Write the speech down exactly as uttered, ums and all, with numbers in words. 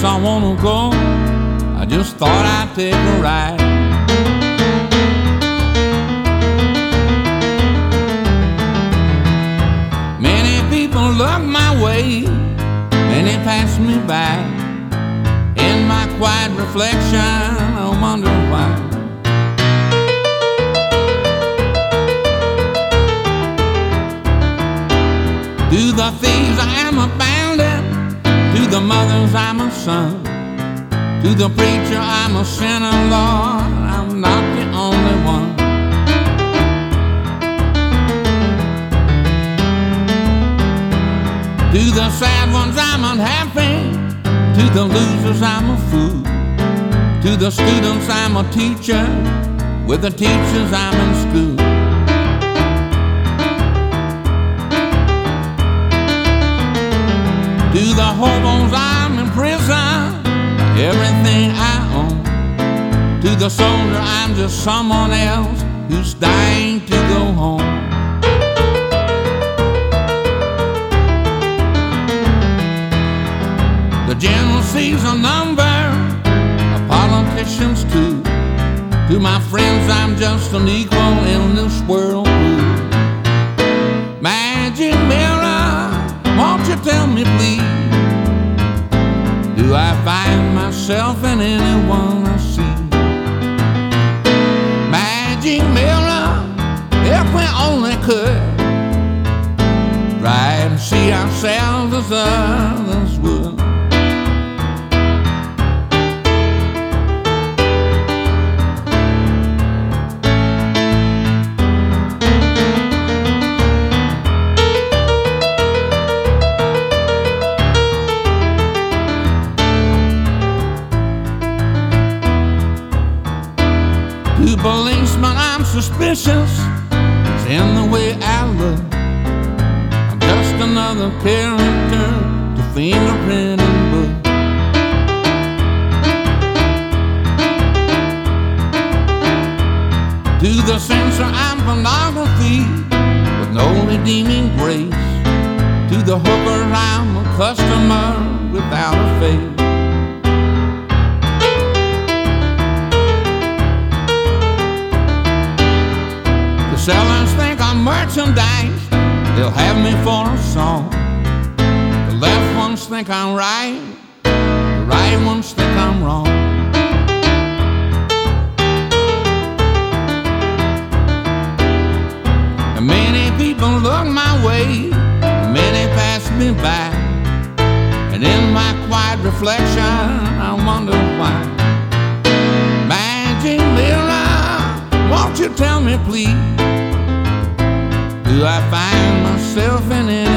place I wanna go, I just thought I'd take a ride. Many people look my way, many pass me by. In my quiet reflection, I wonder why. To the thieves I am a bandit, to the mothers I'm a son, to the preacher I'm a sinner, Lord, I'm not the only one. To the sad ones I'm unhappy, to the losers I'm a fool, to the students I'm a teacher, with the teachers I'm in school. To the hobos I'm in prison, everything I own. To the soldier I'm just someone else who's dying to go home. The general sees a number, the politicians too. To my friends I'm just an equal in this world blue. Magic mirror, won't you tell me please, do I find myself in anyone I see? Magic mirror, if we only could try and see ourselves as others would. To policemen I'm suspicious, it's in the way I look. I'm just another character to fingerprint and book. To the censor I'm pornography, with no redeeming grace. To the hooker I'm a customer without a face. Sellers think I'm merchandise, they'll have me for a song. The left ones think I'm right, the right ones think I'm wrong. And many people look my way, many pass me by. And in my quiet reflection, I wonder why. Magic mirror, won't you tell me please, do I find myself in it?